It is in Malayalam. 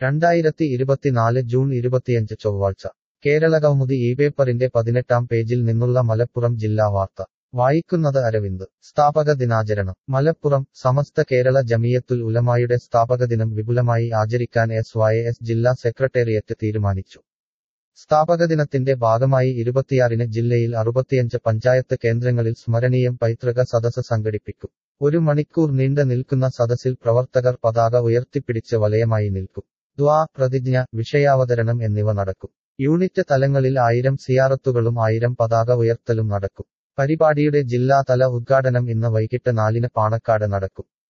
2024 ജൂൺ 25 ചൊവ്വാഴ്ച കേരളകൗമുദി പേപ്പറിന്റെ 18-ാം പേജിൽ നിന്നുള്ള മലപ്പുറം ജില്ലാ വാർത്ത വായിക്കുന്നത് അരവിന്ദ്. സ്ഥാപക ദിനാചരണം മലപ്പുറം. സമസ്ത കേരള ജമിയത്തുൽ ഉലമായുടെ സ്ഥാപകദിനം വിപുലമായി ആചരിക്കാൻ SYS ജില്ലാ സെക്രട്ടേറിയറ്റ് തീരുമാനിച്ചു. സ്ഥാപകദിനത്തിന്റെ ഭാഗമായി 26-ന് ജില്ലയിൽ 65 പഞ്ചായത്ത് കേന്ദ്രങ്ങളിൽ സ്മരണീയം പൈതൃക സദസ്സ് സംഘടിപ്പിക്കും. 1 മണിക്കൂർ നീണ്ടു നിൽക്കുന്ന സദസ്സിൽ പ്രവർത്തകർ പതാക ഉയർത്തിപ്പിടിച്ച് വലയമായി നിൽക്കും. ദ്വാ, പ്രതിജ്ഞ, വിഷയാവതരണം എന്നിവ നടക്കും. യൂണിറ്റ് തലങ്ങളിൽ 1000 സിയാറത്തുകളും 1000 പതാക ഉയർത്തലും നടക്കും. പരിപാടിയുടെ ജില്ലാതല ഉദ്ഘാടനം ഇന്ന് വൈകിട്ട് 4-ന് പാണക്കാട് നടക്കും.